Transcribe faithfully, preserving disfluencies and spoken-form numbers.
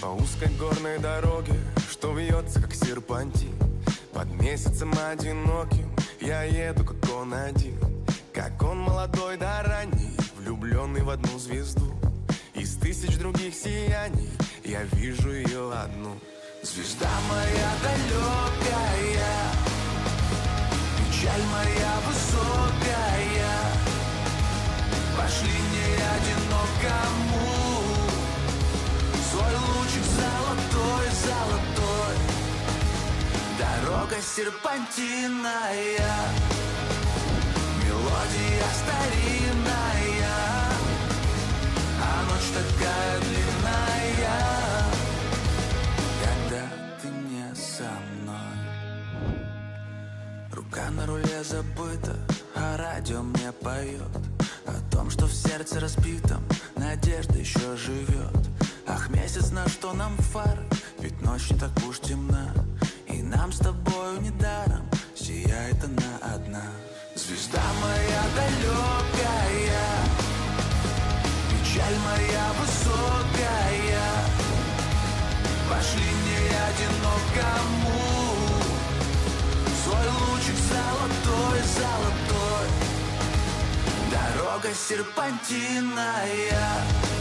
По узкой горной дороге, что вьется, как серпантин. Под месяцем одиноким я еду, как он один. Как он молодой да ранний, влюбленный в одну звезду. Из тысяч других сияний я вижу ее одну. Звезда моя далекая, печаль моя высокая. Пошли мне одинокому свой лучик золотой, золотой. Дорога серпантинная, мелодия старинная, а ночь такая длинная, когда ты не со мной. Рука на руле забыта, а радио мне поет о том, что в сердце разбитом надежда еще живет. Ах, месяц, на что нам фары, ведь ночь не так уж темна, и нам с тобою недаром сияет она одна. Звезда моя далекая, печаль моя высокая. Пошли мне одинокому свой лучик золотой, золотой. Дорога серпантинная,